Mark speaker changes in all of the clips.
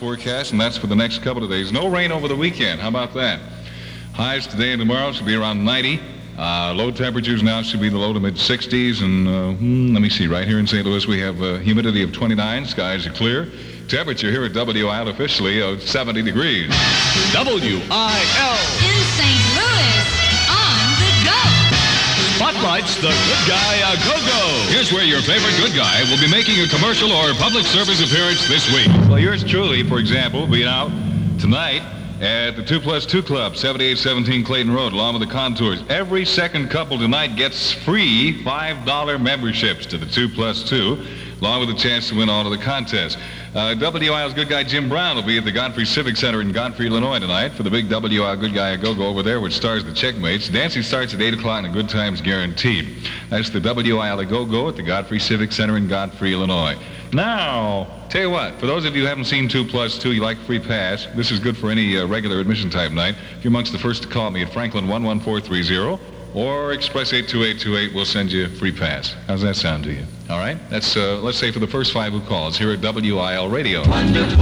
Speaker 1: Forecast, and that's for the next couple of days. No rain over the weekend. How about that? Highs today and tomorrow should be around 90. Low temperatures now should be the low to mid 60s. And let me see. Right here in St. Louis, we have humidity of 29. Skies are clear. Temperature here at WIL officially of 70 degrees.
Speaker 2: WIL.
Speaker 3: In St. Louis, on the go.
Speaker 2: Spotlight's the Good Guy A-Go-Go.
Speaker 4: Here's where your favorite good guy will be making a commercial or public service appearance this week.
Speaker 1: Well, yours truly, for example, will be out tonight at the 2+2 Club, 7817 Clayton Road, along with the Contours. Every second couple tonight gets free $5 memberships to the 2+2, along with a chance to win all of the contests. WIL's good guy Jim Brown will be at the Godfrey Civic Center in Godfrey, Illinois tonight for the big WIL Good Guy A-Go-Go over there, which stars the Checkmates. Dancing starts at 8 o'clock and a good time's guaranteed. That's the WIL A-Go-Go at the Godfrey Civic Center in Godfrey, Illinois. Now, tell you what, for those of you who haven't seen 2+2, you like free pass, this is good for any regular admission type night. If you're amongst the first to call me at Franklin 11430 or Express 82828, we'll send you a free pass. How's that sound to you? All right? That's, let's say, for the first 5 who calls here at WIL Radio.
Speaker 5: Wonderful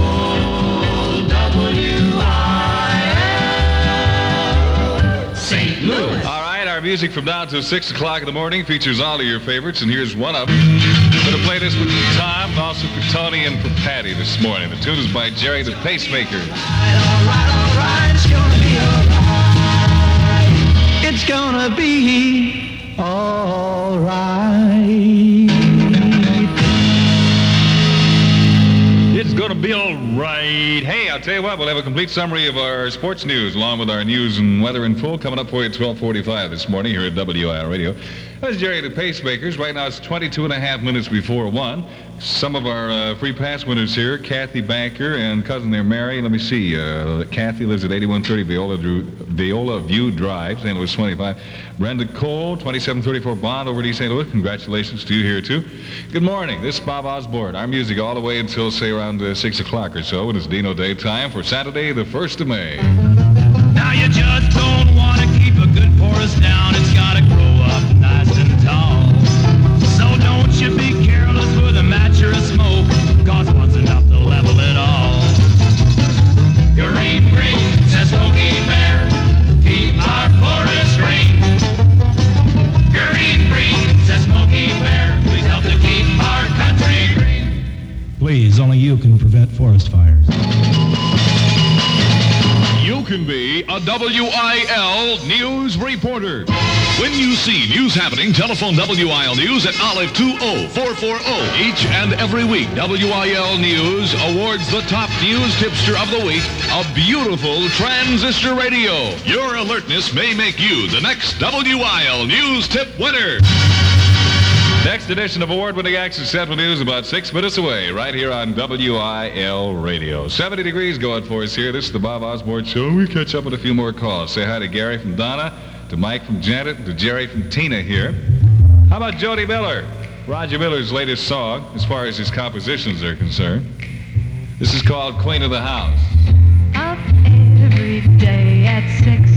Speaker 5: WIL, St. Louis.
Speaker 1: All right, our music from now till 6 o'clock in the morning features all of your favorites, and here's one of them. Going to play this with Tom, also for Tony and for Patty this morning. The tune is by Jerry the Pacemaker.
Speaker 5: All right, it's gonna be all right. It's gonna be all right.
Speaker 1: It's going to be all right. Hey, I'll tell you what, we'll have a complete summary of our sports news along with our news and weather in full coming up for you at 12:45 this morning here at WIL Radio. That's Jerry the Pacemakers. Right now it's 22 and a half minutes before 1. Some of our free pass winners here, Kathy Banker and cousin there, Mary. Let me see. Kathy lives at 8130 Viola View Drive, St. Louis 25. Brenda Cole, 2734 Bond over at East St. Louis. Congratulations to you here, too. Good morning. This is Bob Osborne. Our music all the way until, say, around 6 o'clock or so. And it's Dino Day time for Saturday, the 1st of May.
Speaker 6: Now you just don't want to keep a good forest down. It's got to grow up nice and tall. So don't you be careless with a match or a smoke, cause one's enough to level it all. Green, green, says Smokey Bear, keep our forest green. Green, green, says Smokey Bear, please help to keep our country green.
Speaker 7: Please, only you can prevent forest fires.
Speaker 4: You can be a WIL news reporter. When you see news happening, telephone WIL News at Olive 20440. Each and every week, WIL News awards the top news tipster of the week a beautiful transistor radio. Your alertness may make you the next WIL News tip winner.
Speaker 1: Next edition of award-winning Access Central News about 6 minutes away, right here on WIL Radio. 70 degrees going for us here. This is the Bob Osborne Show. We catch up with a few more calls. Say hi to Gary from Donna, to Mike from Janet, to Jerry from Tina here. How about Jody Miller? Roger Miller's latest song, as far as his compositions are concerned. This is called Queen of the House.
Speaker 8: Up every day at 6,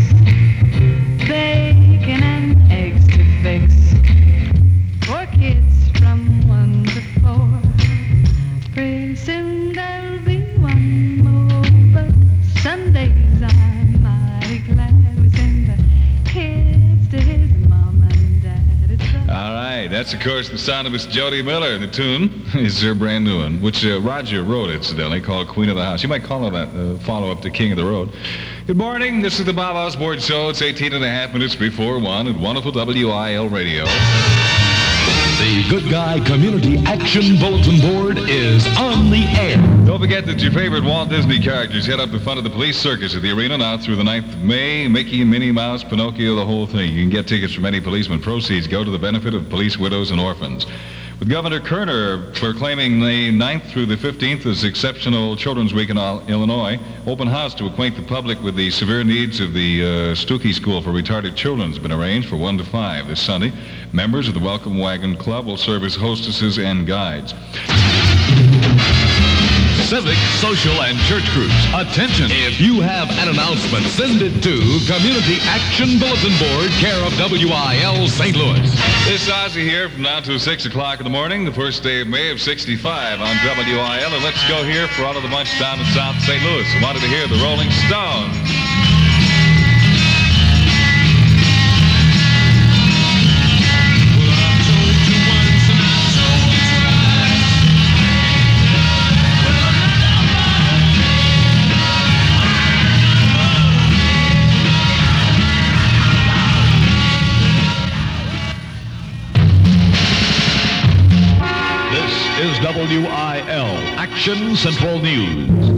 Speaker 8: bacon and eggs to fix. 4 kids from 1 to 4. Pretty soon there'll be one more, but Sundays I'm mighty glad we send the kids to his mom and dad.
Speaker 1: All right, that's of course the sound of Miss Jody Miller. The tune is their brand new one, which Roger wrote, incidentally, called Queen of the House. You might call it that follow-up to King of the Road. Good morning, this is the Bob Osborne Show. It's 18 and a half minutes before 1 at wonderful WIL Radio.
Speaker 2: The Good Guy Community Action Bulletin Board is on the air.
Speaker 1: Don't forget that your favorite Walt Disney characters head up to front of the police circus at the arena now through the 9th of May. Mickey and Minnie Mouse, Pinocchio, the whole thing. You can get tickets from any policeman. Proceeds go to the benefit of police widows and orphans. With Governor Kerner proclaiming the 9th through the 15th as Exceptional Children's Week in Illinois, open house to acquaint the public with the severe needs of the Stuckey School for Retarded Children has been arranged for 1 to 5 this Sunday. Members of the Welcome Wagon Club will serve as hostesses and guides.
Speaker 4: civic, social, and church groups. Attention! If you have an announcement, send it to Community Action Bulletin Board, care of WIL St. Louis.
Speaker 1: This is Ozzy here from now to 6 o'clock in the morning, the first day of May of 65 on WIL. And let's go here for all of the bunch down in South St. Louis. Wanted to hear the Rolling Stones.
Speaker 4: This is WIL Action Central News.